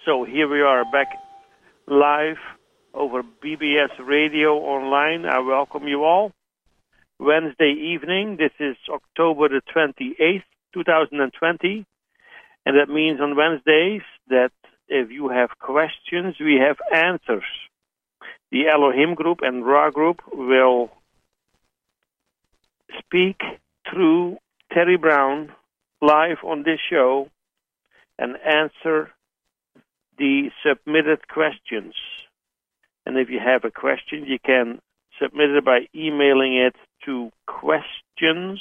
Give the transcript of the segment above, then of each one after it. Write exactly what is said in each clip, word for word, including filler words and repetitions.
So here we are back live over B B S Radio Online. I welcome you all. Wednesday evening, this is October the twenty-eighth, two thousand twenty. And that means on Wednesdays that if you have questions, we have answers. The Elohim group and Ra group will speak through Terry Brown live on this show and answer the submitted questions. And if you have a question, you can submit it by emailing it to questions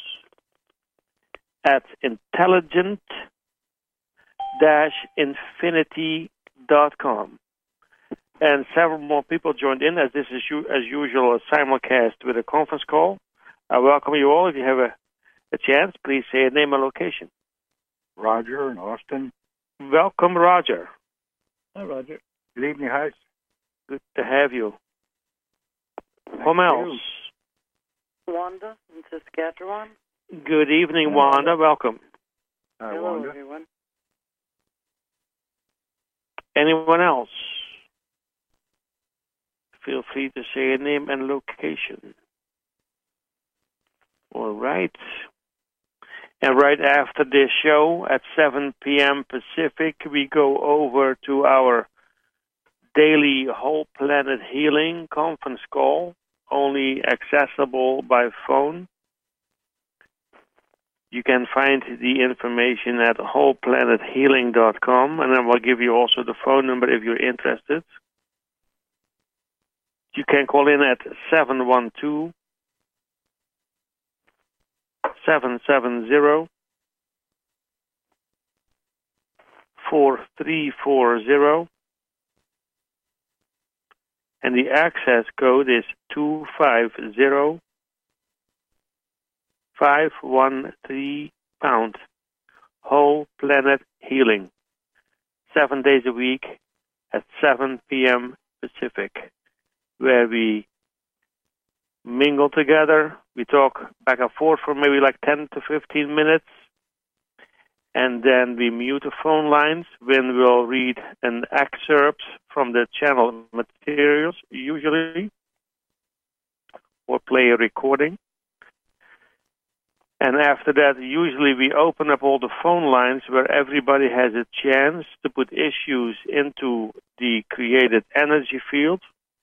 at intelligent dash infinity dot com. And several more people joined in, as this is, as usual, a simulcast with a conference call. I welcome you all. If you have a, a chance, please say a name and location. Roger in Austin. Welcome, Roger. Hi, Roger. Good evening, Heis. Good to have you. Thank Whom else? You. Wanda in Saskatchewan. Good evening, Wanda. Wanda. Welcome. Hi, Hello, Wanda. everyone. Anyone else? Feel free to say a name and location. All right. And right after this show at seven p.m. Pacific, we go over to our daily whole planet healing conference call, only accessible by phone. You can find the information at whole planet healing dot com, and then we'll give you also the phone number if you're interested. You can call in at seven one two, seven seven zero, four three four zero, and the access code is two five zero, five one three pound. Whole Planet Healing. Seven days a week at seven p.m. Pacific, where we mingle together. We talk back and forth for maybe like ten to fifteen minutes. And then we mute the phone lines when we'll read an excerpt from the channel materials, usually, or play a recording. And after that, usually we open up all the phone lines where everybody has a chance to put issues into the created energy field.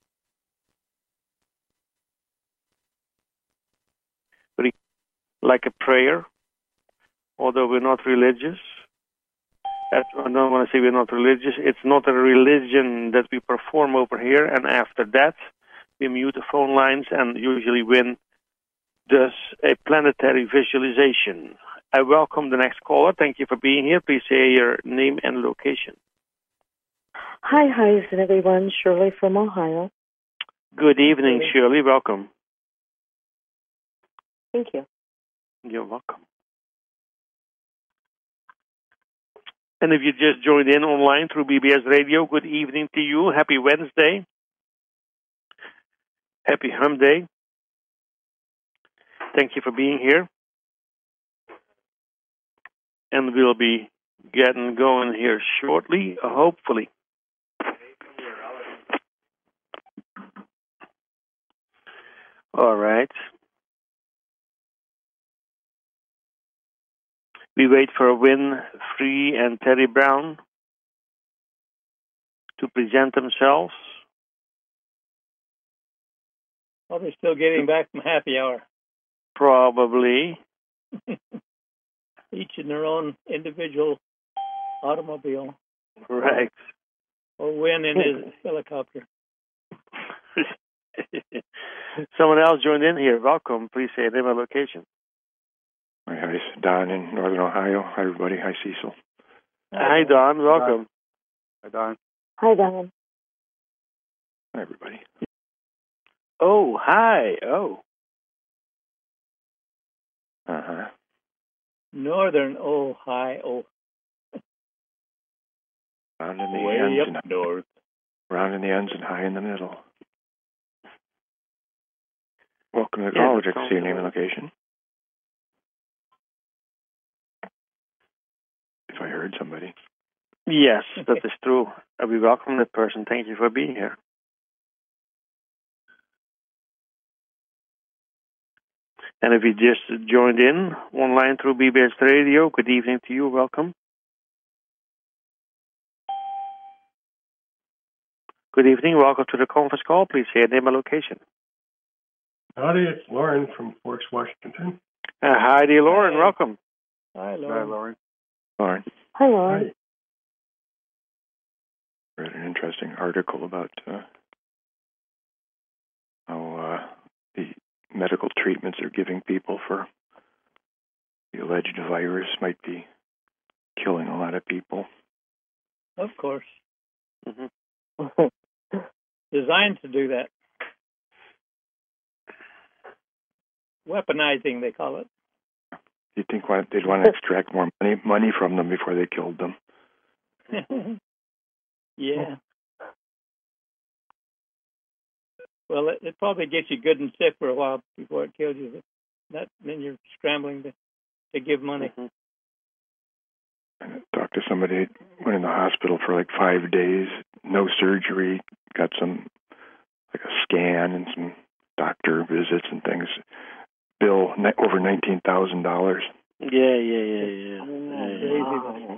Like a prayer, although we're not religious. I don't want to say we're not religious. It's not a religion that we perform over here. And after that, we mute the phone lines and usually win does a planetary visualization. I welcome the next caller. Thank you for being here. Please say your name and location. Hi, hi, and everyone. Shirley from Ohio. Good evening, Shirley. Welcome. Thank you. You're welcome. And if you just joined in online through B B S Radio, good evening to you. Happy Wednesday. Happy Hum Day. Thank you for being here. And we'll be getting going here shortly, hopefully. All right. We wait for Win, Free, and Terry Brown to present themselves. Probably still getting back from happy hour. Probably. Each in their own individual automobile. Right. Or Win in his helicopter. Someone else joined in here. Welcome. Please say name and location. Hi, hi, it's Don in Northern Ohio. Hi, everybody. Hi, Cecil. Hi, Don. Welcome. Hi, Don. Hi, Don. Hi, everybody. Oh, hi. Oh. Uh-huh. Northern Ohio. Round in the Way ends up and north. round in the ends and high in the middle. Welcome to the Yeah, college. I that can sounds see your name good. and location. If I heard somebody. Yes, that is true. Uh, we welcome that person. Thank you for being here. And if you just joined in online through B B S Radio, good evening to you. Welcome. Good evening. Welcome to the conference call. Please say your name and location. Howdy, it's Lauren from Forks, Washington. Uh, hi, dear Lauren. Hi. Welcome. Hi, Lauren. Lauren. Lauren, Hi, Lauren. I read an interesting article about uh, how uh, the medical treatments they're giving people for the alleged virus might be killing a lot of people. Of course. Mm-hmm. Designed to do that. Weaponizing, they call it. You'd think why- they'd want to extract more money money from them before they killed them. Yeah. Well, it, it probably gets you good and sick for a while before it kills you. But that, then you're scrambling to, to give money. Mm-hmm. I talked to somebody who went in the hospital for like five days, no surgery, got some like a scan and some doctor visits and things. Bill ni- over nineteen thousand dollars. Yeah, yeah, yeah, yeah. Yeah, Crazy.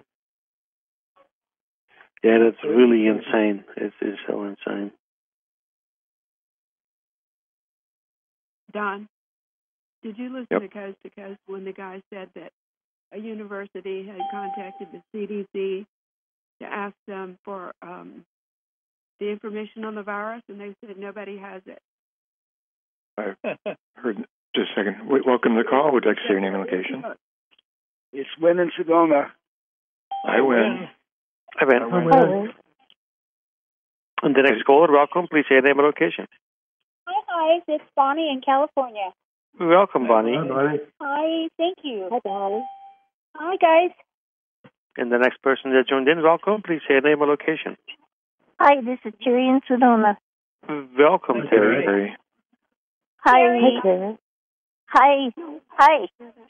yeah, that's really insane. It is so insane. Don, did you listen Yep. to Coast to Coast when the guy said that a university had contacted the C D C to ask them for um, the information on the virus, and they said nobody has it? I heard. Just a second. Wait, welcome to the call. Would you like to say your name and location? It's Win in Sedona. I win. I win. Hi, Hi, Win. Lauren. And the next caller, welcome. Please say your name and location. Hi, guys. It's Bonnie in California. Welcome, Bonnie. Hi, Bonnie. Hi, thank you. Hi, Bonnie. Hi, guys. And the next person that joined in, welcome. Please say your name and location. Hi, this is Terry in Sedona. Welcome, Hi, Terry. Terry. Hi. Hi, Karen. Hi. Hi.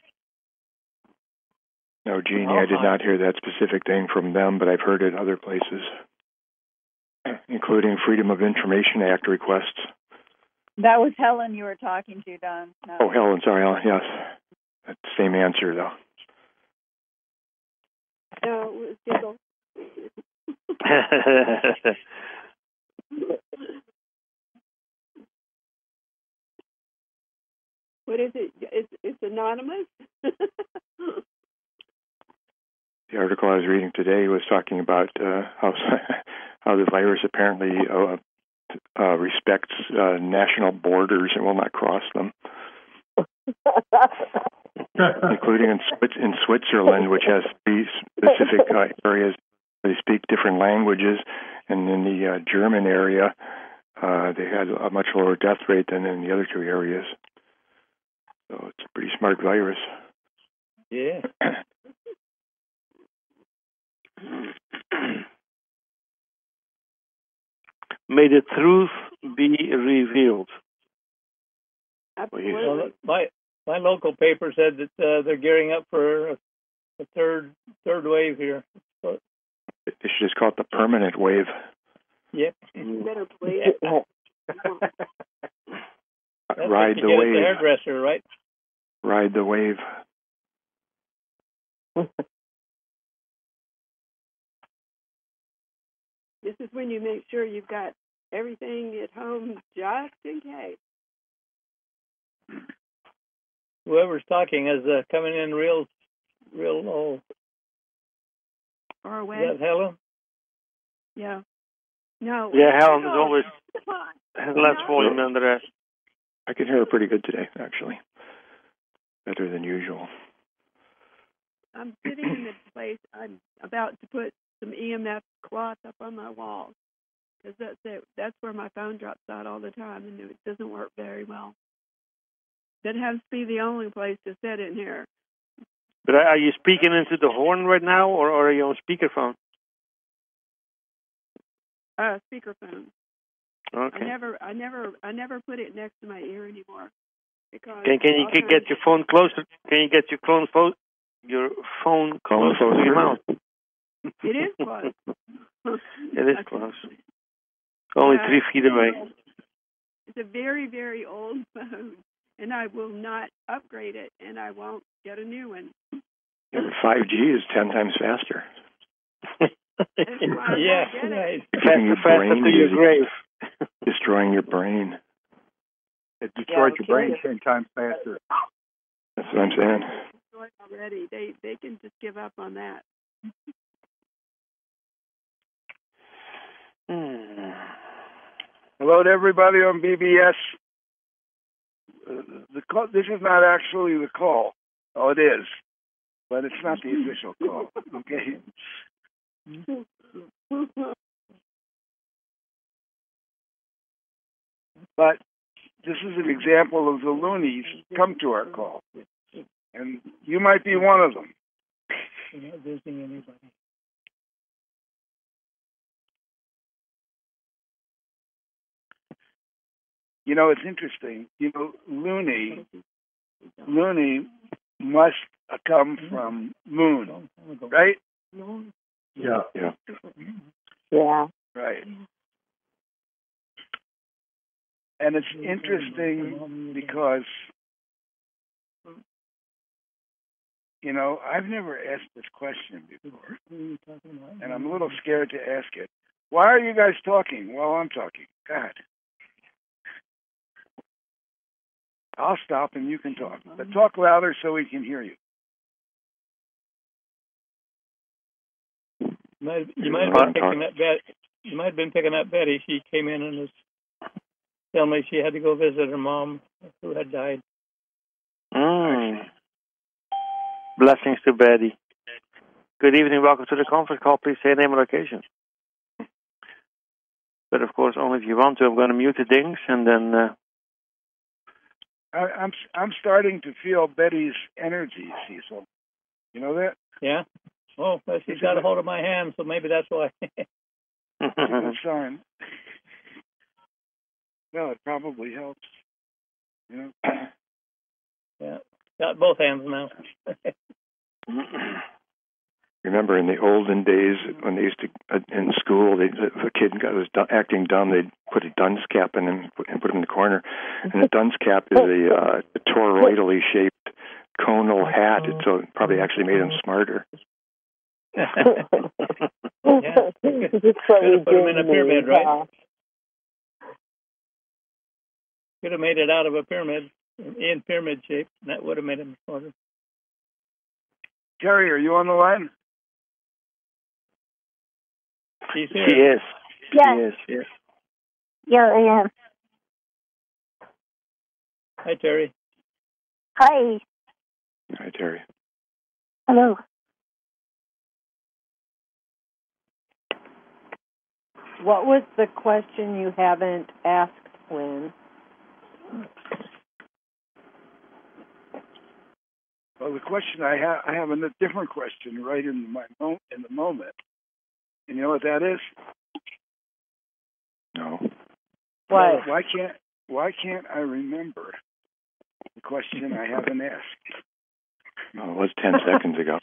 No, Jeannie, I did not hear that specific thing from them, but I've heard it other places, including Freedom of Information Act requests. That was Helen you were talking to, Don. No. Oh, Helen, sorry, Helen, yes. That's the same answer, though. No, it was Diggle. What is it? It's, it's anonymous? The article I was reading today was talking about uh, how how the virus apparently uh, uh, respects uh, national borders and will not cross them, including in, Swiss- in Switzerland, which has three specific uh, areas where they speak different languages, and in the uh, German area, uh, they had a much lower death rate than in the other two areas. So it's a pretty smart virus. Yeah. May the truth be revealed. Absolutely. Well, my my local paper said that uh, they're gearing up for a, a third third wave here. So, They should just call it the permanent wave. yep. You better play it. That's Ride what you the get at wave. the hairdresser, right? Ride the wave. This is when you make sure you've got everything at home just in case. Whoever's talking is uh, coming in real, real low. Far Is away. that Helen? Yeah. No. Yeah, Helen is no. always Come on. less No. volume than the rest. I can hear her pretty good today, actually. Better than usual. I'm sitting in the place. I'm about to put some E M F cloth up on my wall because that's it. That's where my phone drops out all the time, and it doesn't work very well. That has to be the only place to sit in here. But are you speaking into the horn right now, or, or are you on speakerphone? Uh, speakerphone. Okay. I never, I never, I never put it next to my ear anymore. Because Can can you all can kinds- get your phone closer? Can you get your phone phone your phone Phone closer to your closer. mouth? It is close. It is close. Only Yeah. three feet away. It's a very, very old phone, and I will not upgrade it, and I won't get a new one. five G is ten times faster. That's why I Yeah, won't get it. right. Taking your Faster brain to your is grave. destroying your brain. It destroyed Yeah, your brain okay. ten times faster. That's what I'm saying. Already, they they can just give up on that. Hmm. Hello to everybody on B B S. Uh, the call, this is not actually the call. Oh, it is, but it's not the official call. Okay. But this is an example of the loonies come to our call, and you might be one of them. You're not visiting anybody. You know, it's interesting. You know, loony, loony must come from moon, right? Yeah. Yeah. Yeah. Right. And it's interesting because, you know, I've never asked this question before, and I'm a little scared to ask it. Why are you guys talking while I'm talking? God. I'll stop and you can talk. But talk louder so we can hear you. You might, you might have been picking up Bet. You might have been picking up Betty. She came in and was telling me she had to go visit her mom who had died. Mm. Blessings to Betty. Good evening. Welcome to the conference call. Please say name and location. But of course, only if you want to. I'm going to mute the dings and then. Uh, I, I'm I'm starting to feel Betty's energy, Cecil. You know that? Yeah. Oh, well, she's got a hold of my hand, so maybe that's why. It's a good sign. Well, it probably helps. You know. Yeah. Got both hands now. Remember in the olden days when they used to uh, in school, they, if a kid got, was du- acting dumb, they'd put a dunce cap in him and put, and put him in the corner. And the dunce cap is a, uh, a toroidally shaped conal hat, so it probably actually made him smarter. Yeah. Could have put him in a pyramid, right? Could have made it out of a pyramid, in pyramid shape. That would have made him smarter. Terry, are you on the line? She's here. She is. Yeah. She is. Yes. Yeah, I am. Hi, Terry. Hi. Hi, Terry. Hello. What was the question you haven't asked, Lynn? Well, the question I have, I have a different question right in my mo- in the moment. And you know what that is? No. What? Why can't Why can't I remember the question I haven't asked? No, it was ten seconds ago.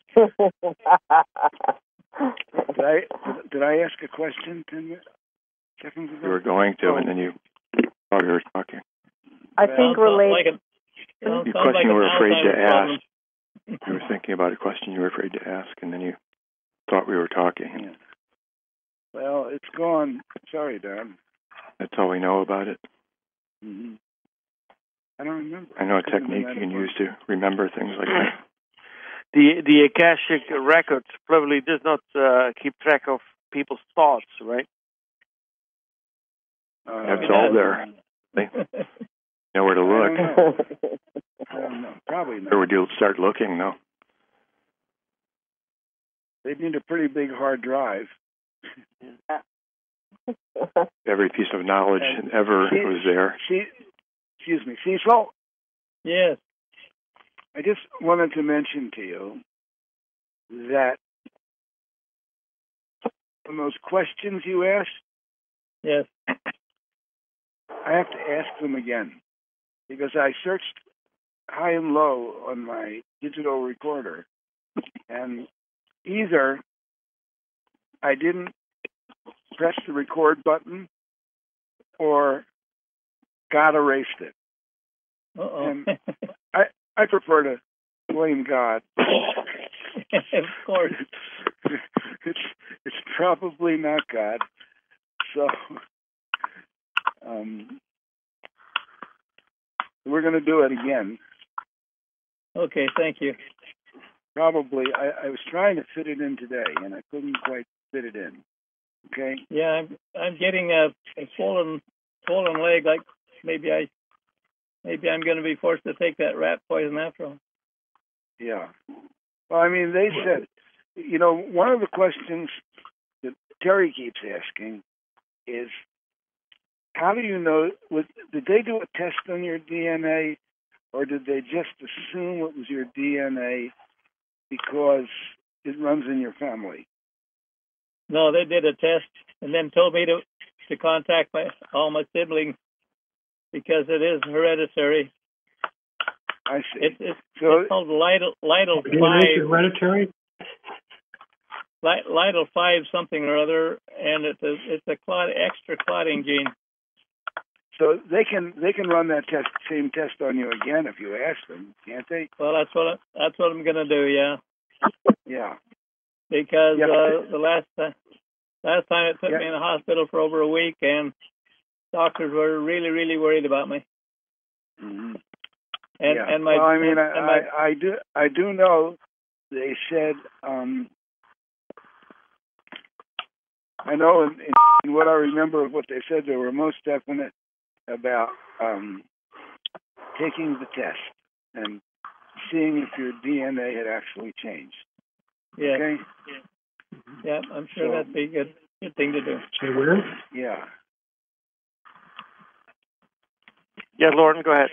Did I Did I ask a question ten seconds ago? You were going to, and then you while you were talking. I think Sounds related. like a, sounds Your like question an you were afraid to Alzheimer's problem. ask. You were thinking about a question you were afraid to ask, and then you thought we were talking. Yeah. Well, it's gone. Sorry, Don. That's all we know about it. Mm-hmm. I don't remember. I know a technique you can use to remember things like that. The the Akashic record probably does not uh, keep track of people's thoughts, right? Uh, That's all there. They know where to I look. don't know. I don't know. Probably not. Where would you start looking, though? They need a pretty big hard drive. Every piece of knowledge ever See- was there. See, excuse me, Cecil. Yes. I just wanted to mention to you that on those questions you asked, Yes. I have to ask them again because I searched high and low on my digital recorder, and either I didn't press the record button or God erased it. Uh-oh. And I, I prefer to blame God. Of course. It's it's probably not God. So um, we're going to do it again. Okay, thank you. Probably. I, I was trying to fit it in today, and I couldn't quite fit it in. Okay? Yeah, I'm I'm getting a, a swollen swollen leg. Like maybe I maybe I'm going to be forced to take that rat poison after all. Yeah. Well, I mean, they said, you know, one of the questions that Terry keeps asking is, how do you know, was, did they do a test on your D N A, or did they just assume it was your D N A because it runs in your family? No, they did a test and then told me to to contact my all my siblings because it is hereditary. I see. It's it's, so, it's called Lytle Lytle D N A five. hereditary? Lytle five something or other, and it's a it's a clot, extra clotting gene. So they can they can run that test same test on you again if you ask them, can't they? Well, that's what I, that's what I'm gonna do. Yeah. Yeah. Because yeah, uh, the last uh, last time it put yeah. me in the hospital for over a week, and doctors were really really worried about me. Mm-hmm. And yeah. and my well, I mean, and, I, and my, I I do I do know they said um, I know in, in what I remember of what they said, they were most definite about um, taking the test and seeing if your D N A had actually changed. Yeah. Okay. Yeah, I'm sure so, that'd be a good good thing to do. Say where? Yeah. Yeah, Lauren, go ahead.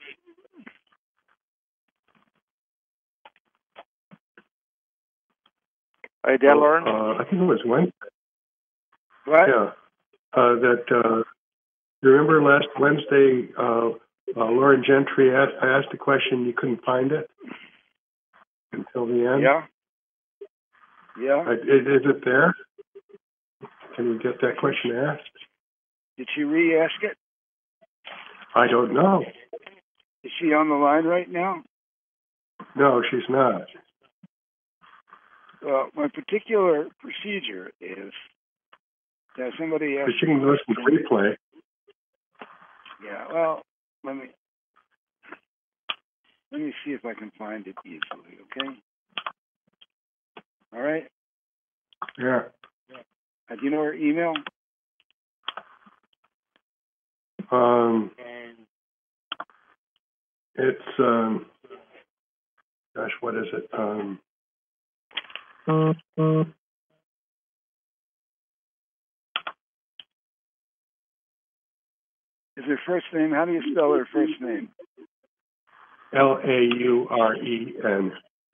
Are you there, oh, Lauren? Uh, I think it was Wednesday. What? Yeah. Uh, that, uh, you remember last Wednesday, uh, uh, Lauren Gentry asked, I asked a question, you couldn't find it until the end? Yeah. Yeah. Uh, is, is it there? Can you get that question asked? Did she re-ask it? I don't know. Is she on the line right now? No, she's not. Well, my particular procedure is that somebody asks... But she can listen to replay. Yeah, well, let me... Let me see if I can find it easily, okay? All right? Yeah. Uh, do you know her email? Um, it's, um, gosh, what is it? Um, Is her first name, how do you spell her first name? L A U R E N.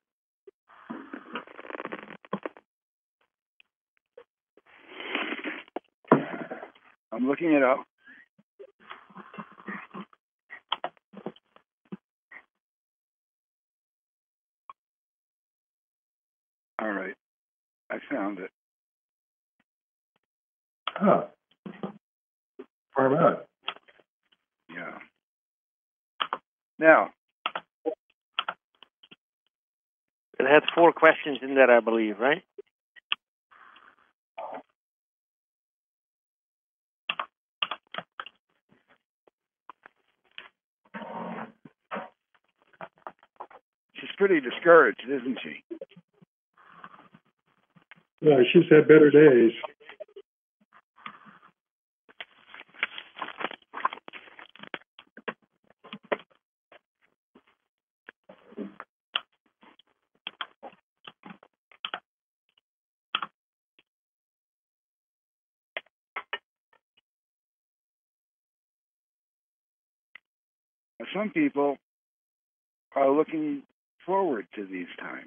I'm looking it up. All right. I found it. Huh. Where am I? Yeah. Now. It had four questions in there, I believe, right? She's pretty discouraged, isn't she? Yeah, she's had better days. Some people are looking forward to these times.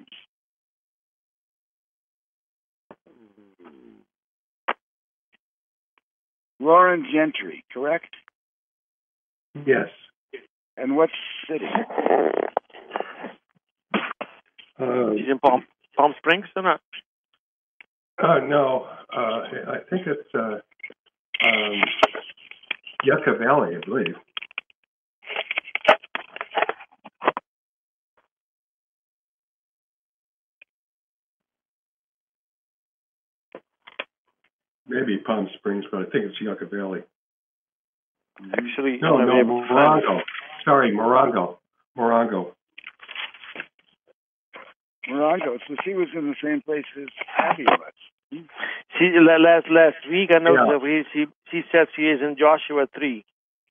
Lauren Gentry, correct? Yes. And what city? Uh, She's in Palm, Palm Springs or not? Uh, no, uh, I think it's uh, um, Yucca Valley, I believe. Maybe Palm Springs, but I think it's Yucca Valley. Actually, no, no, Morongo. Sorry, Morongo. Morongo. Morongo. So she was in the same place as Abby was. She last last week I know Yeah. that we, she she said she is in Joshua three.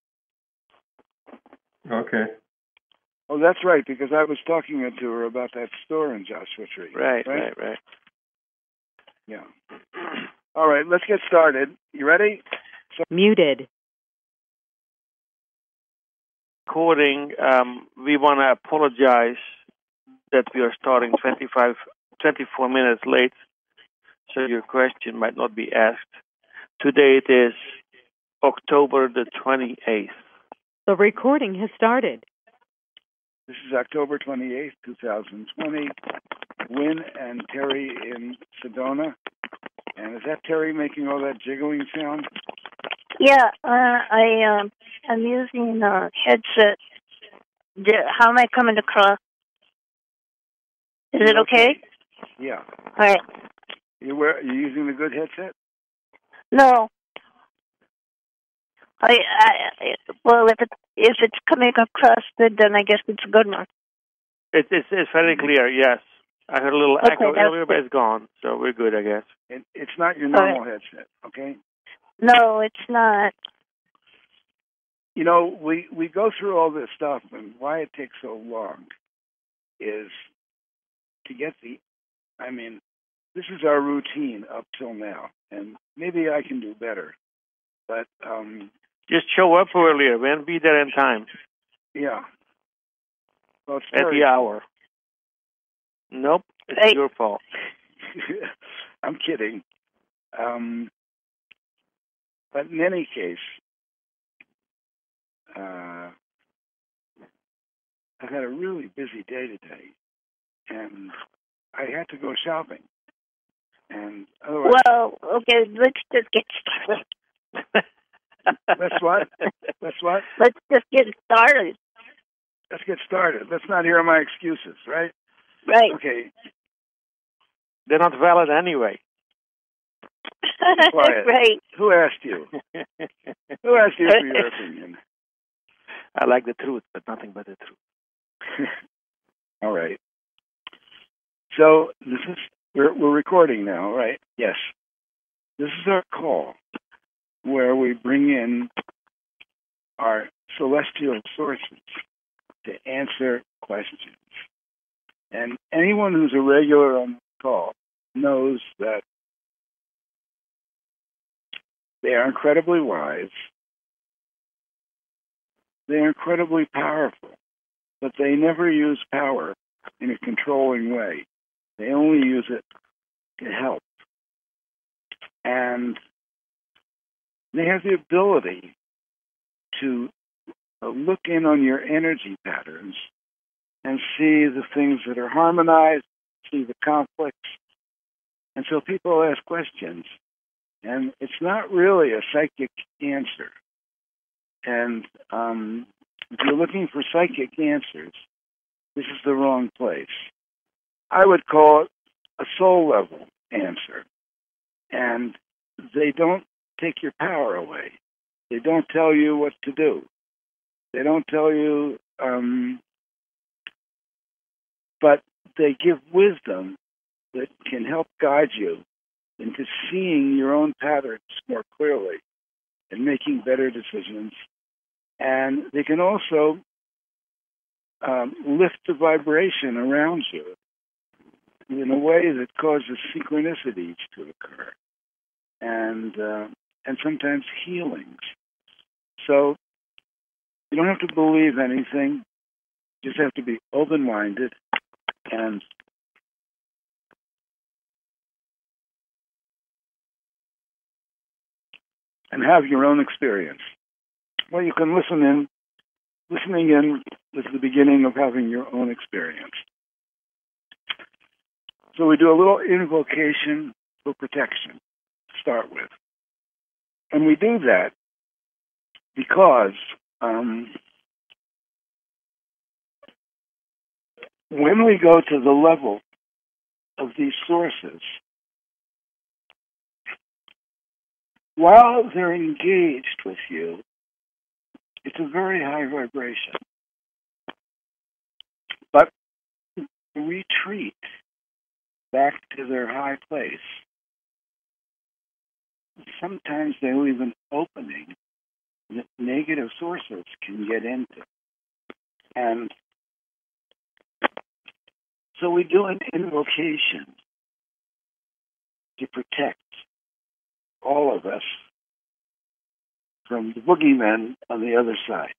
Okay. Oh, that's right, because I was talking to her about that store in Joshua Tree. Right, right, right, right. Yeah. All right, let's get started. You ready? So- Muted. Recording, um, we want to apologize that we are starting twenty-five, twenty-four minutes late, so your question might not be asked. Today it is October the twenty-eighth. The recording has started. This is October twenty-eighth, twenty twenty. Wynn and Terry in Sedona. And is that Terry making all that jiggling sound? Yeah, uh, I um, I'm using a headset. D- How am I coming across? Is it okay? Yeah. All right. You wear, you using the good headset? No. I, I, I well, if it if it's coming across good, then I guess it's a good one. It, it's it's very clear. Yes, I heard a little Okay, echo that's earlier, but it's gone, so we're good, I guess. It, it's not your All normal headset, okay? No, it's not. You know, we, we go through all this stuff, and why it takes so long is to get the, I mean, this is our routine up till now, and maybe I can do better, but, um... Just show up earlier, man. Be there in time. Yeah. Well, it's At very- the hour. Nope, it's Hey. your fault. I'm kidding. Um, but in any case, uh, I've had a really busy day today, and I had to go shopping. And otherwise, Well, okay, let's just get started. let's what? Let's what? Let's just get started. Let's get started. Let's not hear my excuses, right? Right. Okay. They're not valid anyway. Quiet. Right. Who asked you? Who asked you for your opinion? I like the truth, but nothing but the truth. All right. So this is we're we're recording now, right? Yes. This is our call where we bring in our celestial sources to answer questions. And anyone who's a regular on the call knows that they are incredibly wise. They are incredibly powerful, but they never use power in a controlling way. They only use it to help. And they have the ability to uh, look in on your energy patterns and see the things that are harmonized, see the conflicts. And so people ask questions, and it's not really a psychic answer. And um, if you're looking for psychic answers, this is the wrong place. I would call it a soul level answer. And they don't take your power away. They don't tell you what to do. They don't tell you, um, but they give wisdom that can help guide you into seeing your own patterns more clearly and making better decisions. And they can also um, lift the vibration around you in a way that causes synchronicities to occur and uh, and sometimes healings. So you don't have to believe anything. You just have to be open-minded and and have your own experience. Well, you can listen in. Listening in is the beginning of having your own experience. So we do a little invocation for protection to start with. And we do that because um, when we go to the level of these sources, while they're engaged with you, it's a very high vibration. But retreat back to their high place. Sometimes they leave an opening that negative sources can get into. And so we do an invocation to protect all of us from the boogeymen on the other side.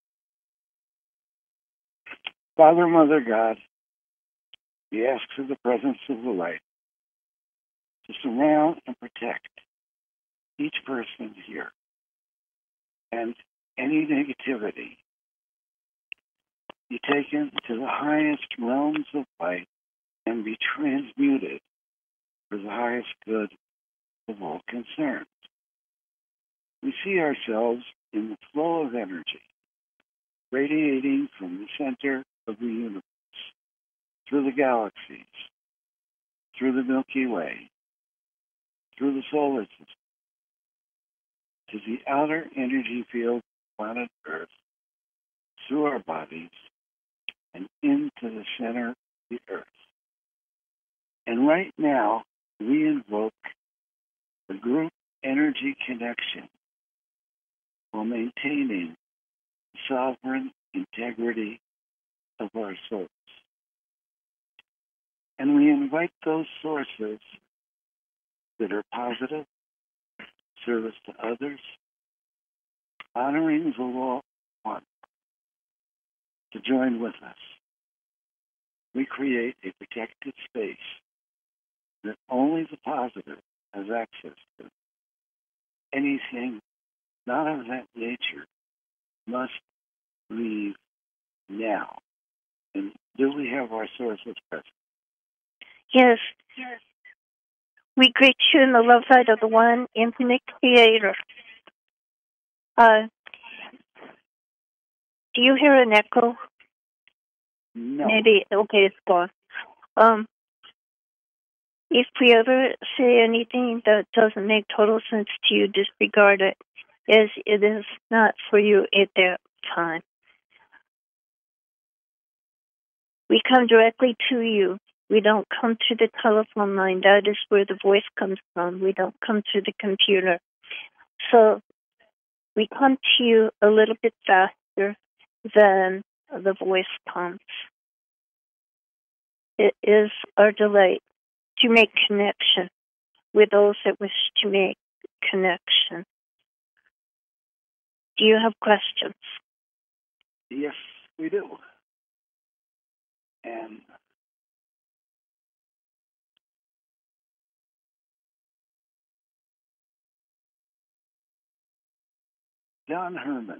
Father, Mother, God, we ask for the presence of the light to surround and protect each person here, and any negativity be taken to the highest realms of light and be transmuted for the highest good of all concerned. We see ourselves in the flow of energy, radiating from the center of the universe, through the galaxies, through the Milky Way, through the solar system, to the outer energy field of planet Earth, through our bodies, and into the center of the Earth. And right now, we invoke the group energy connection while maintaining the sovereign integrity of our souls. And we invite those sources that are positive, service to others, honoring the law of one, to join with us. We create a protected space that only the positive has access to. Anything not of that nature must leave now. And do we have our sources present? Yes. Yes. We greet you in the love light of the one infinite creator. Uh, do you hear an echo? No. Maybe, okay, it's gone. Um, if we ever say anything that doesn't make total sense to you, disregard it, as it is not for you at that time. We come directly to you. We don't come to the telephone line. That is where the voice comes from. We don't come to the computer. So we come to you a little bit faster than the voice comes. It is our delight to make connection with those that wish to make connection. Do you have questions? Yes, we do. And John Herman,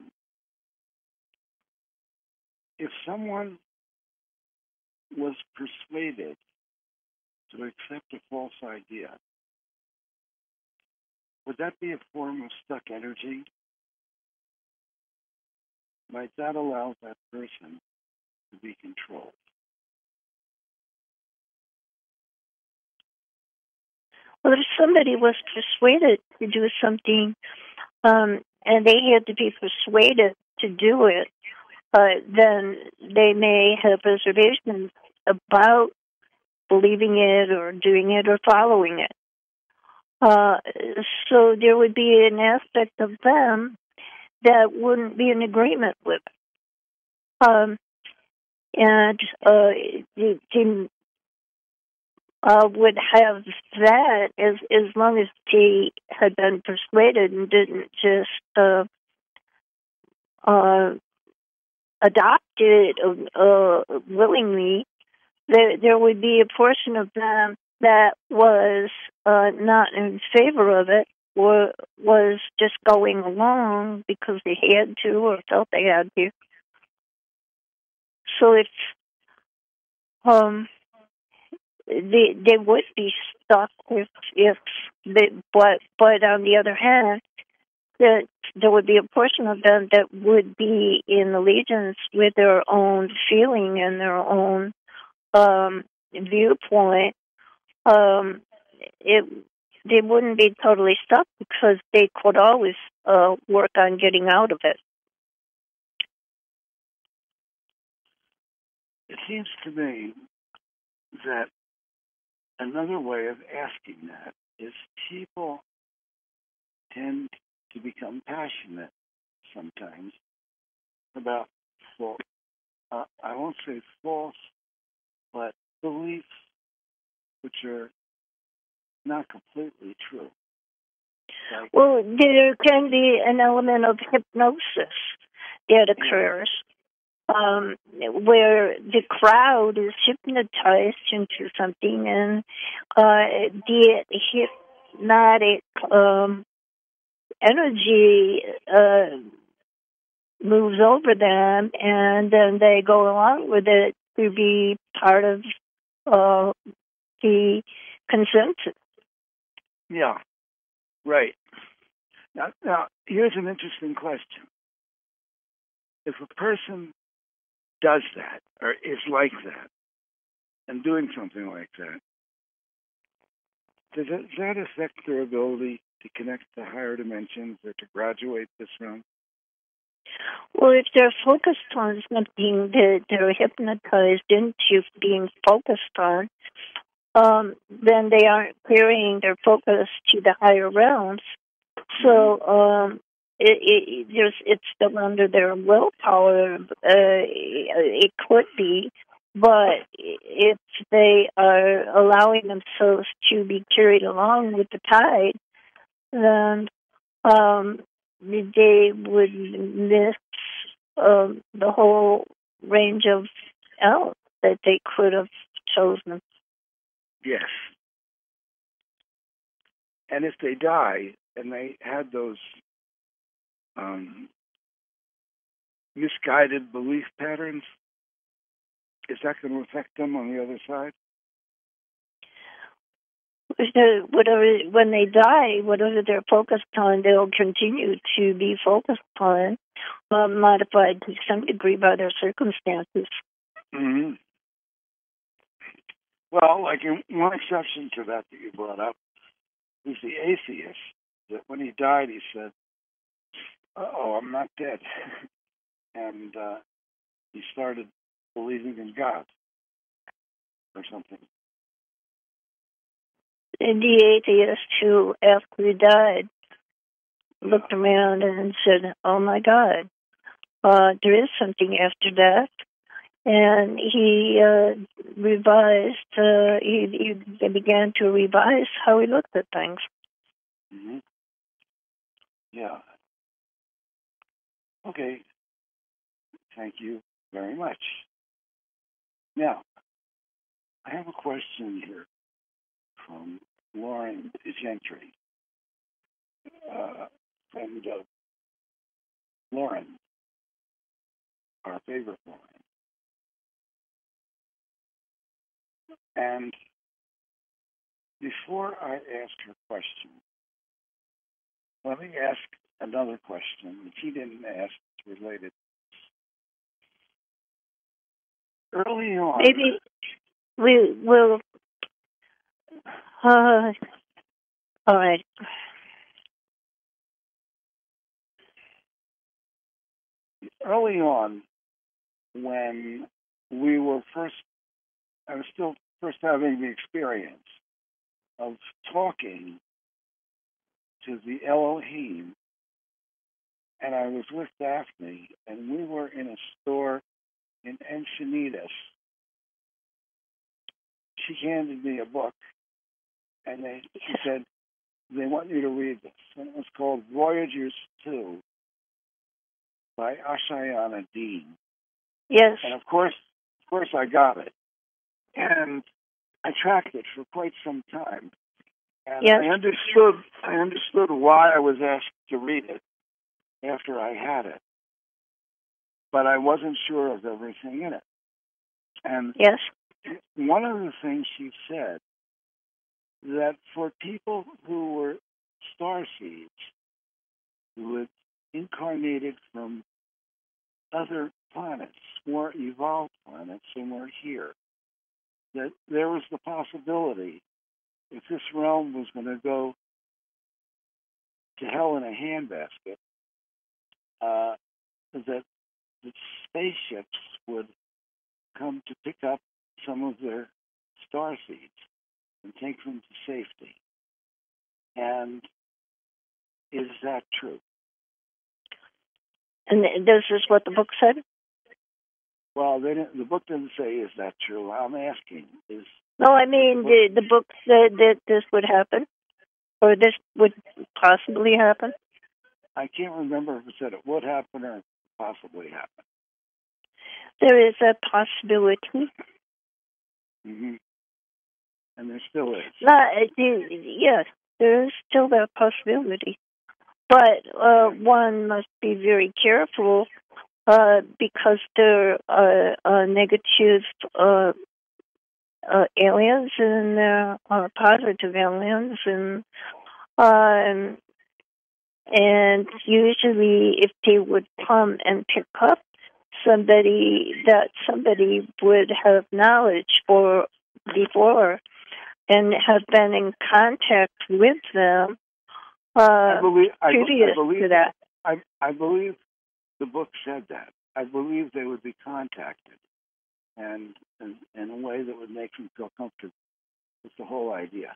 if someone was persuaded to accept a false idea, would that be a form of stuck energy? Might that allow that person to be controlled? Well, if somebody was persuaded to do something, um, and they had to be persuaded to do it, uh, then they may have reservations about believing it or doing it or following it. Uh, so there would be an aspect of them that wouldn't be in agreement with it. Um, and uh, they, they uh, would have that as, as long as they had been persuaded and didn't just uh, uh, adopt it uh, willingly. There, there would be a portion of them that was uh, not in favor of it, or was just going along because they had to or felt they had to. So if um, they they would be stuck if if they, but but on the other hand, that there would be a portion of them that would be in allegiance with their own feeling and their own um, viewpoint. Um, it they wouldn't be totally stuck because they could always uh, work on getting out of it. It seems to me that another way of asking that is people tend to become passionate sometimes about, well, uh, I won't say false, but beliefs which are not completely true. Like, well, there can be an element of hypnosis that occurs. Um, where the crowd is hypnotized into something, and uh, the hypnotic um, energy uh, moves over them, and then they go along with it to be part of uh, the consensus. Yeah, right. Now, now, here's an interesting question. If a person does that, or is like that, and doing something like that, does, it, does that affect their ability to connect to higher dimensions or to graduate this realm? Well, if they're focused on something that they're hypnotized into being focused on, um, then they aren't carrying their focus to the higher realms. So, um, It, it, there's, it's still under their willpower. Uh, it could be, but if they are allowing themselves to be carried along with the tide, then um, they would miss um, the whole range of else that they could have chosen. Yes. And if they die and they had those Um, misguided belief patterns, is that going to affect them on the other side? Whatever, when they die, whatever they're focused on, they'll continue to be focused on, uh, modified to some degree by their circumstances. Mm-hmm. Well, like in one exception to that that you brought up is the atheist, that when he died, he said, oh, I'm not dead. and uh, he started believing in God or something. And the atheist who, after he died, looked around and said, oh my God, uh, there is something after that. And he uh, revised, uh, he, he began to revise how he looked at things. Mm-hmm. Yeah. Okay. Thank you very much. Now, I have a question here from Lauren Gentry. Uh, and uh, Lauren, our favorite Lauren. And before I ask her question, let me ask another question that she didn't ask. It's related. Early on, maybe we will. Uh, all right. Early on, when we were first, I was still first having the experience of talking to the Elohim, and I was with Daphne, and we were in a store in Encinitas. She handed me a book, and they, she said, they want you to read this. And it was called Voyagers two by Ashayana Dean. Yes. And of course, of course I got it. And I tracked it for quite some time. And yes. I understood I understood why I was asked to read it after I had it. But I wasn't sure of everything in it. And yes. one of the things she said, that for people who were star seeds, who had incarnated from other planets, more evolved planets, and were here, that there was the possibility, if this realm was going to go to hell in a handbasket, uh, that the spaceships would come to pick up some of their star seeds and take them to safety. And is that true? And this is what the book said? Well, they didn't, the book didn't say, is that true? I'm asking, is... No, I mean, the, the book said that this would happen, or this would possibly happen. I can't remember if it said it would happen or possibly happen. There is a possibility. Mm-hmm. And there still is. Not, yes, there is still that possibility. But uh, one must be very careful uh, because there are uh, negative uh, uh, aliens and there are positive aliens, and um, and usually if they would come and pick up somebody, that somebody would have knowledge for before and have been in contact with them. Uh, I believe, I, previous I believe, to that. I, I believe the book said that. I believe they would be contacted, and, and in a way that would make them feel comfortable with the whole idea.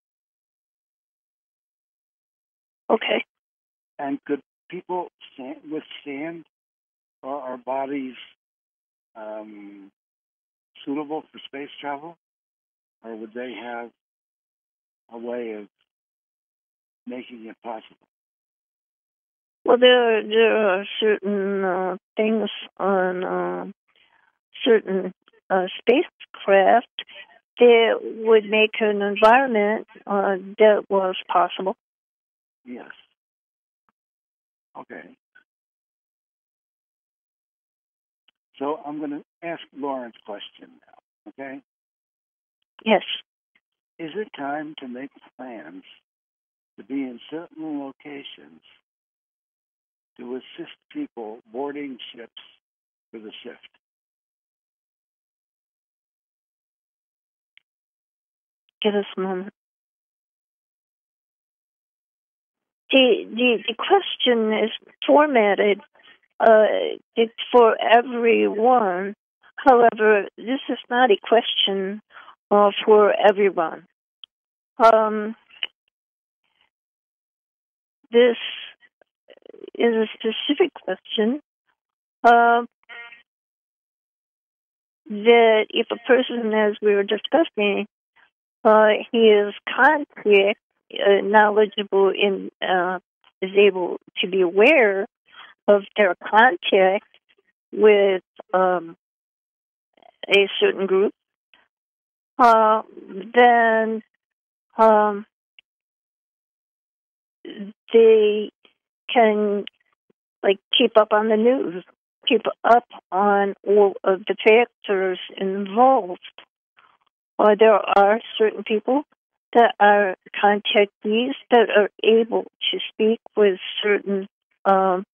Okay. And could people stand, withstand, or are bodies um, suitable for space travel, or would they have a way of making it possible? Well, there there are certain uh, things on uh, certain uh, spacecraft that would make an environment uh, that was possible. Yes. Okay. So I'm going to ask Lauren's question now, okay? Yes. Is it time to make plans to be in certain locations to assist people boarding ships for the shift? Give us a moment. The, the, the question is formatted uh, it's for everyone. However, this is not a question uh, for everyone. Um, this is a specific question uh, that if a person, as we were discussing, uh, he is contact, uh, knowledgeable in, uh, is able to be aware of their contact with um, a certain group, uh, then um, they can like keep up on the news, keep up on all of the factors involved. Uh, there are certain people that are contactees that are able to speak with certain um,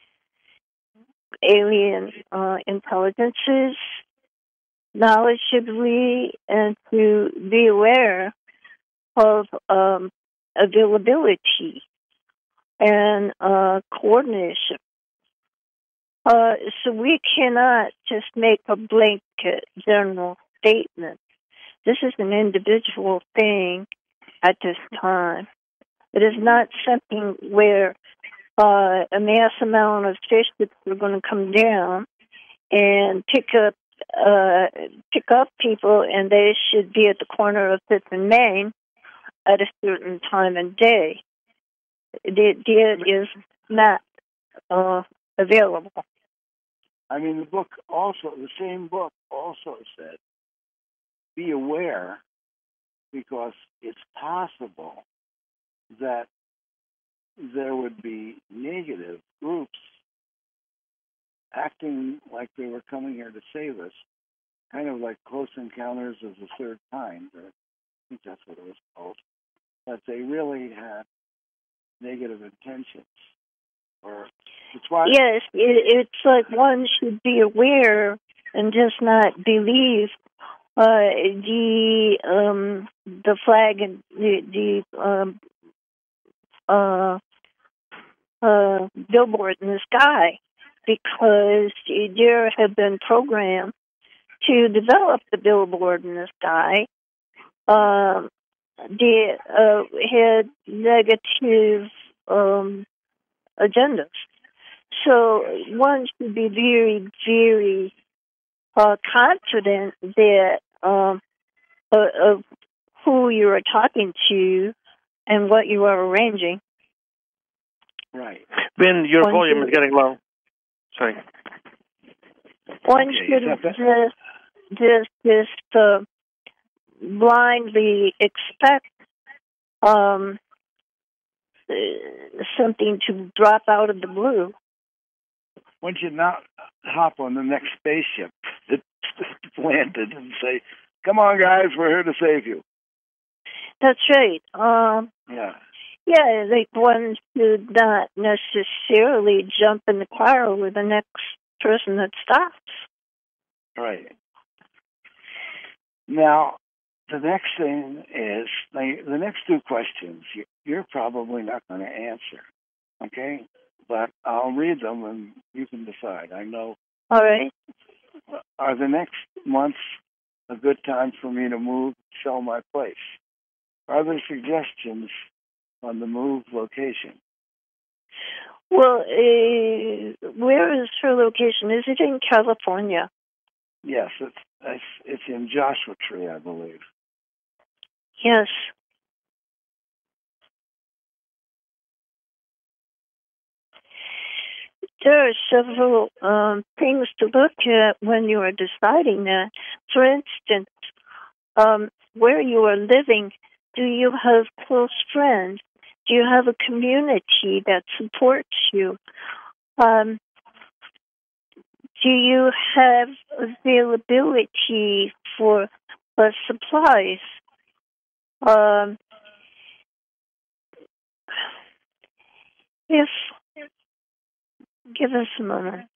alien uh, intelligences knowledgeably and to be aware of um, availability and uh, coordination. Uh, so we cannot just make a blanket general statement. This is an individual thing at this time. It is not something where uh, a mass amount of spaceships are going to come down and pick up uh, pick up people, and they should be at the corner of Fifth and Main at a certain time and day. The idea is not uh, available. I mean, the book also, the same book also said, be aware because it's possible that there would be negative groups acting like they were coming here to save us kind of like Close Encounters of the Third Kind, or I think that's what it was called. But they really had negative intentions. Or it's why. Yes, it, it's like one should be aware and just not believe uh, the um, the flag and the the um, uh, uh, billboard in the sky, because there have been programs to develop the billboard in the sky. Um, they uh, had negative um, agendas. So one should be very, very uh, confident that um, uh, of who you are talking to and what you are arranging. Right. Ben, your One volume should, is getting low. Sorry. One Okay, should is that just just just uh, blindly expect um, uh, something to drop out of the blue. One should not hop on the next spaceship that landed and say, "Come on, guys, we're here to save you." That's right. Um, Yeah. yeah, like one should not necessarily jump in the car with the next person that stops. Right. Now, the next thing is, like, the next two questions you- you're probably not going to answer, okay? But I'll read them and you can decide. I know. All right. Are the next months a good time for me to move, sell my place? Are there suggestions on the move location? Well, uh, where is her location? Is it in California? Yes, it's it's, it's in Joshua Tree, I believe. Yes. There are several um, things to look at when you are deciding that. For instance, um, where you are living, do you have close friends? Do you have a community that supports you? Um, do you have availability for uh, supplies? Um, if Give us a moment.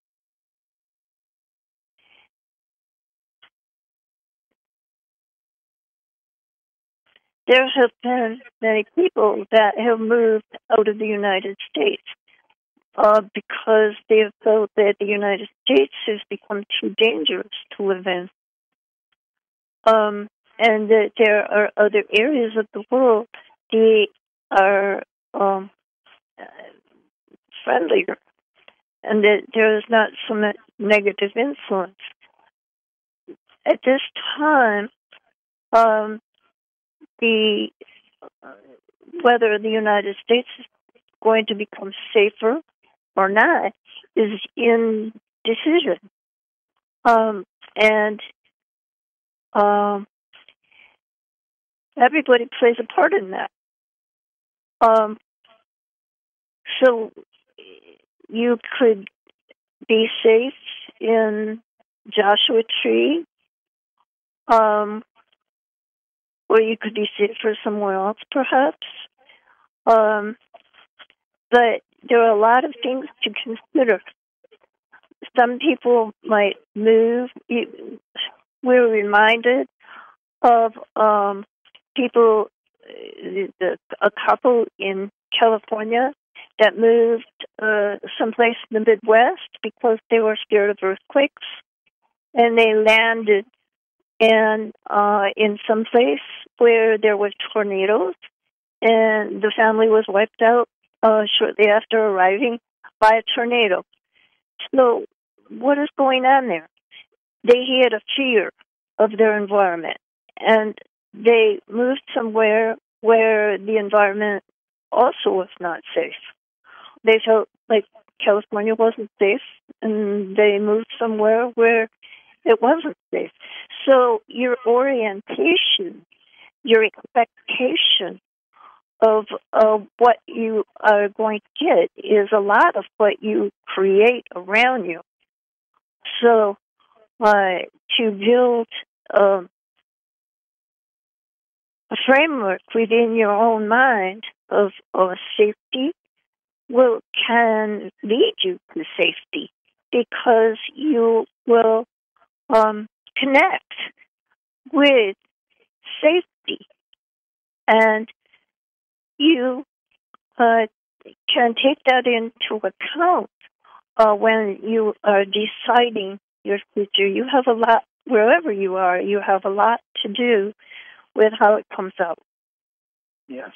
There have been many people that have moved out of the United States uh, because they have felt that the United States has become too dangerous to live in. Um, and that there are other areas of the world that are um, friendlier, and that there is not so much negative influence. At this time, um, the uh, whether the United States is going to become safer or not is in decision, um, and um, everybody plays a part in that. Um, so you could be safe in Joshua Tree, um, or you could be safer somewhere else, perhaps. Um, but there are a lot of things to consider. Some people might move. We're reminded of um, people, a couple in California that moved uh, someplace in the Midwest because they were scared of earthquakes, and they landed in uh, in some place where there were tornadoes, and the family was wiped out uh, shortly after arriving by a tornado. So, what is going on there? They had a fear of their environment, and they moved somewhere where the environment also was not safe. They felt like California wasn't safe, and they moved somewhere where it wasn't safe. So your orientation, your expectation of of what you are going to get is a lot of what you create around you. So uh, to build um, a framework within your own mind of, of safety will can lead you to safety because you will um, connect with safety, and you uh, can take that into account uh, when you are deciding your future. You have a lot, wherever you are, you have a lot to do with how it comes out. Yes.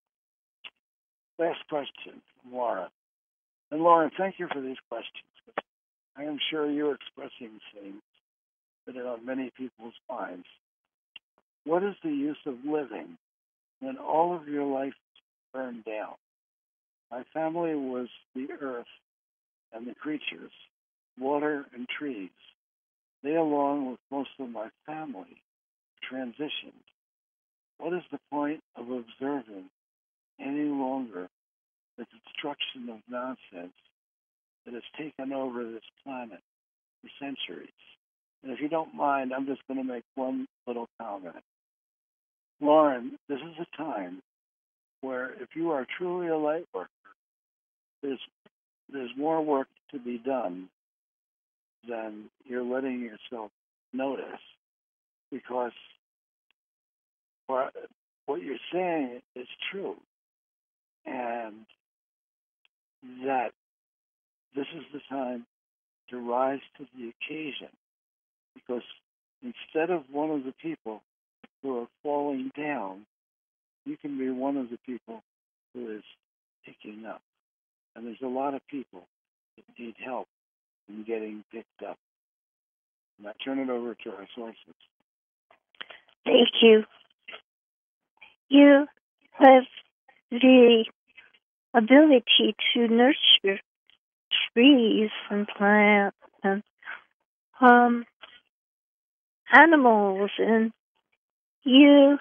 Last question from Laura. And Lauren, thank you for these questions. I am sure you're expressing things that are on many people's minds. What is the use of living when all of your life is burned down? My family was the earth and the creatures, water and trees. They, along with most of my family, transitioned. What is the point of observing any longer the destruction of nonsense that has taken over this planet for centuries? And if you don't mind, I'm just going to make one little comment. Lauren, this is a time where if you are truly a light worker, there's, there's more work to be done than you're letting yourself notice, because what you're saying is true, and that this is the time to rise to the occasion, because instead of one of the people who are falling down, you can be one of the people who is picking up. And there's a lot of people that need help in getting picked up. And I turn it over to our sources. Thank you. You have the ability to nurture trees and plants and um, animals, and you,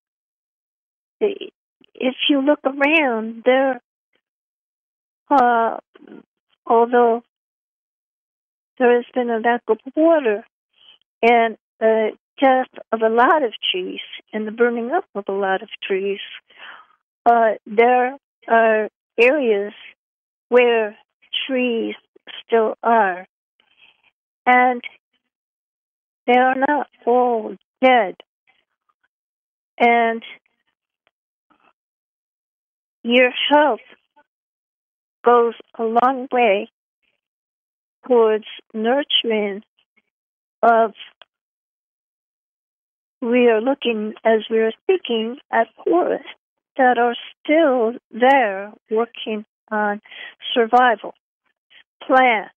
if you look around, there, uh, although there has been a lack of water and the death of a lot of trees and the burning up of a lot of trees, uh, there are areas where trees still are, and they are not all dead. And your health goes a long way towards nurturing of, we are looking, as we are speaking, at forests that are still there working on survival. Plants,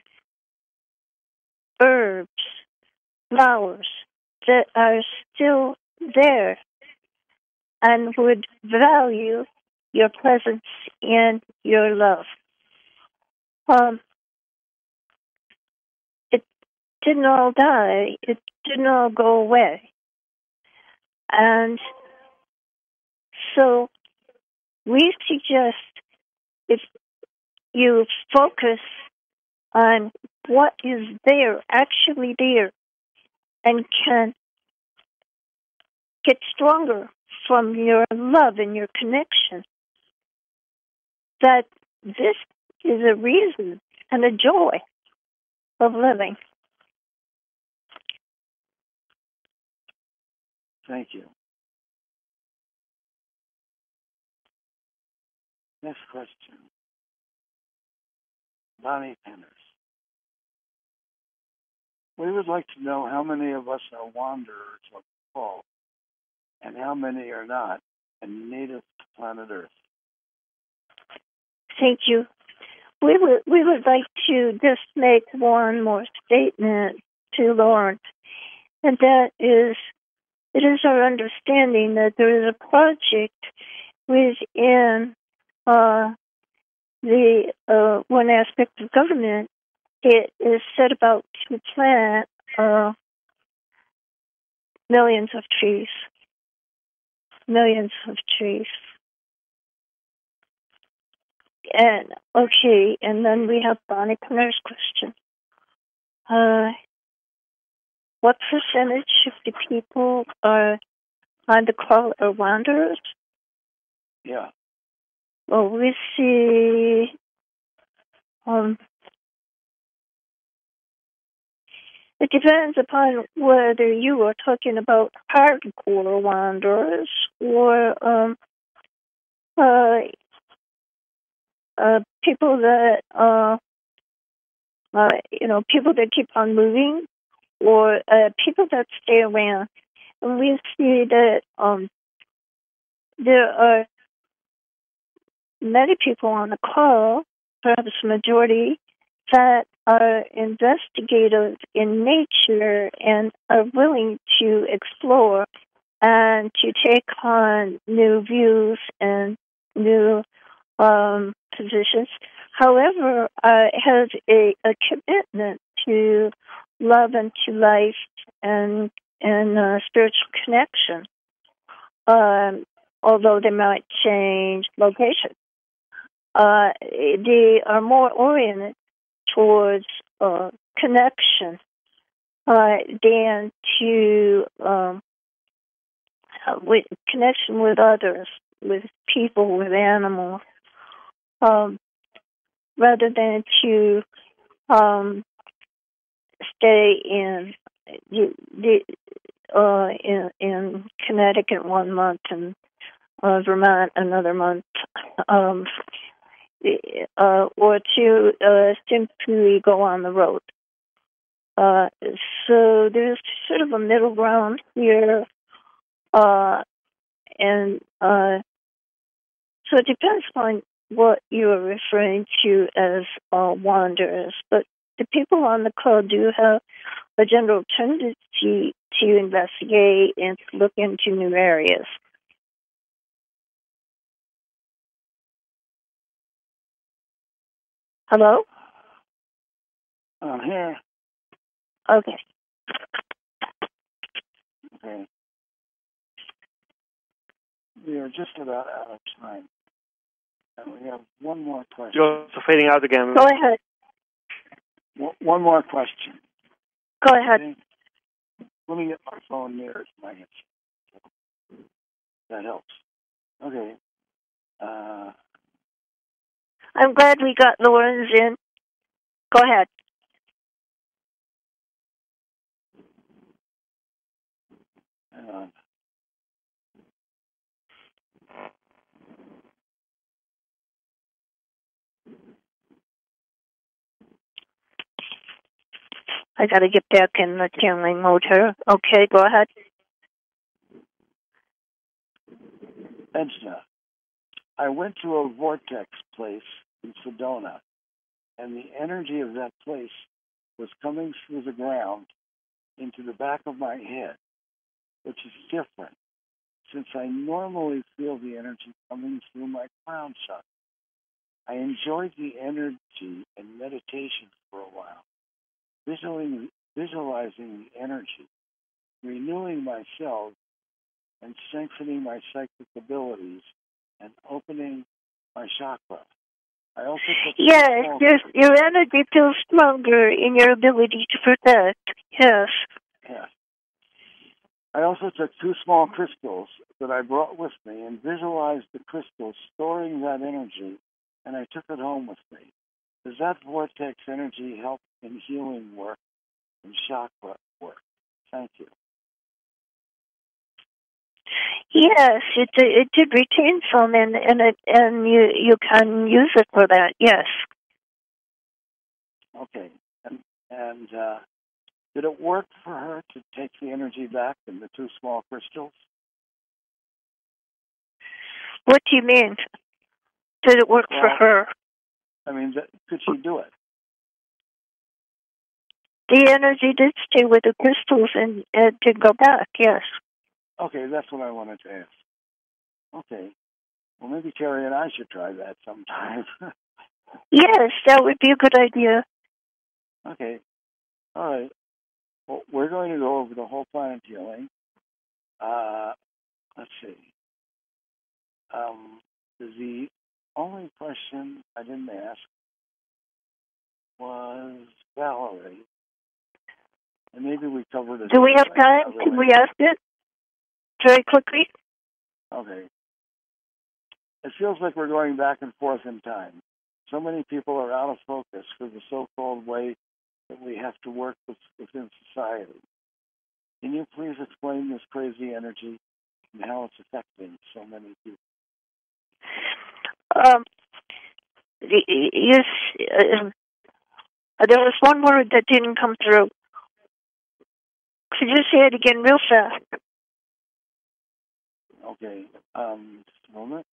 herbs, flowers that are still there and would value your presence and your love. Um, it didn't all die. It didn't all go away. And so we suggest if you focus on what is there, actually there, and can get stronger from your love and your connection, that this is a reason and a joy of living. Thank you. Next question. Bonnie Penners. We would like to know how many of us are wanderers of the fall and how many are not and native to planet Earth. Thank you. We would we would like to just make one more statement to Lauren, and that is, it is our understanding that there is a project within uh, the uh, one aspect of government. It is set about to plant uh, millions of trees, millions of trees. And okay, and then we have Bonnie Conner's question. Uh, what percentage of the people are on the call are wanderers? Yeah. Well, we see um, it depends upon whether you are talking about hardcore wanderers or um, uh, uh, people that, uh, uh, you know, people that keep on moving or uh, people that stay around. And we see that um, there are many people on the call, perhaps a majority, that are investigative in nature and are willing to explore and to take on new views and new um, positions. However, uh, has a, a commitment to love and to life and and uh, spiritual connection. Um, although they might change location, uh, they are more oriented towards uh, connection uh, than to um, with connection with others, with people, with animals, um, rather than to um, stay in the, the uh, in in Connecticut one month and uh, Vermont another month, um, uh, or to uh, simply go on the road. Uh, so there's sort of a middle ground here, uh, and uh, so it depends on what you're referring to as uh, wanderers. But the people on the call do have a general tendency to investigate and to look into new areas. Hello? I'm here. Okay. Okay. We are just about out of time. And we have one more question. You're fading out again. Go ahead. One more question. Go ahead. Okay. Let me get my phone near my head. That helps. Okay. Uh, I'm glad we got Lauren's in. Go ahead. hang on. I got to get back in the channeling mode here. Okay, go ahead. Edna, I went to a vortex place in Sedona, and the energy of that place was coming through the ground into the back of my head, which is different, since I normally feel the energy coming through my crown chakra. I enjoyed the energy and meditation for a while, visualizing, visualizing the energy, renewing myself, and strengthening my psychic abilities, and opening my chakra. I also took yes, your, your energy feels stronger in your ability to protect. Yes. Yes. I also took two small crystals that I brought with me and visualized the crystals storing that energy, and I took it home with me. Does that vortex energy help in healing work and chakra work? Thank you. Yes, it it did retain some, and and it and you you can use it for that. Yes. Okay, and and uh, did it work for her to take the energy back in the two small crystals? What do you mean? Did it work well, for her? I mean, th- could she do it? The energy did stay with the crystals and it did go back. Yes. Okay, that's what I wanted to ask. Okay. Well, maybe Terry and I should try that sometime. Yes, that would be a good idea. Okay. All right. Well, we're going to go over the whole planet healing. Uh, let's see. Um, the only question I didn't ask was Valerie. and maybe we covered it. Do we have time? Can we ask it very quickly? Okay. It feels like we're going back and forth in time. So many people are out of focus for the so-called way that we have to work with, within society. Can you please explain this crazy energy and how it's affecting so many people? Um, yes, uh, there was one word that didn't come through. Could you say it again real fast? Okay, um, just a moment.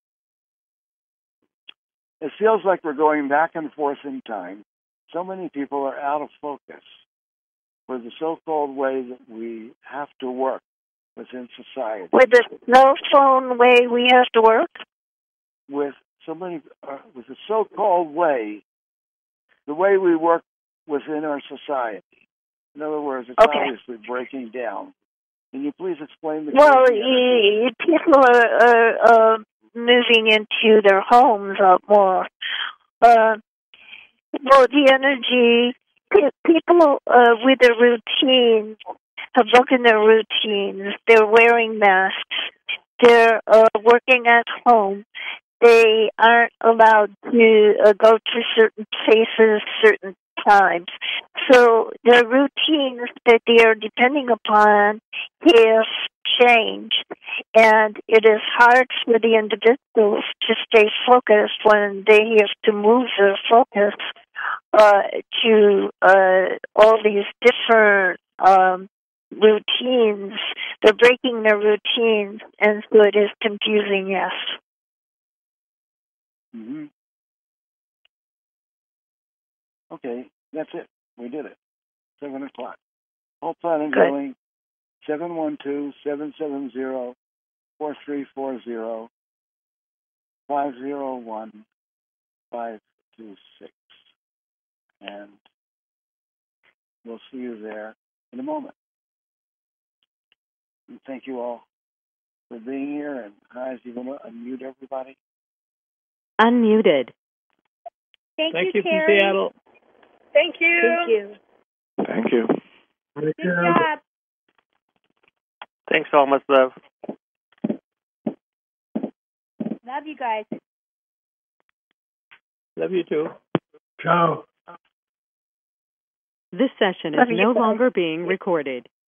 It feels like we're going back and forth in time. So many people are out of focus for the so-called way that we have to work within society. With the cell phone way we have to work? With so many, uh, with the so-called way, the way we work within our society. In other words, it's okay. obviously breaking down. Can you please explain the? Well, y- people are, are uh, moving into their homes a lot more. Uh, well, the energy, people uh, with their routines have broken their routines. They're wearing masks. They're uh, working at home. They aren't allowed to uh, go to certain places, certain times. So the routines that they are depending upon have changed, and it is hard for the individuals to stay focused when they have to move their focus uh, to uh, all these different um, routines. They're breaking their routines, and so it is confusing, yes. Mm-hmm. Okay, that's it. We did it. Seven o'clock. Whole planet Good. healing. Seven one two seven seven zero four three four zero five zero one five two six, and we'll see you there in a moment. And thank you all for being here. And Hi, you want to unmute everybody? Unmuted. Thank, Thank you, you, from Terry. Seattle. Thank you. Thank you. Thank you. Good job. Thanks so much, love. Love you guys. Love you too. Ciao. This session is Love you no guys. longer being recorded.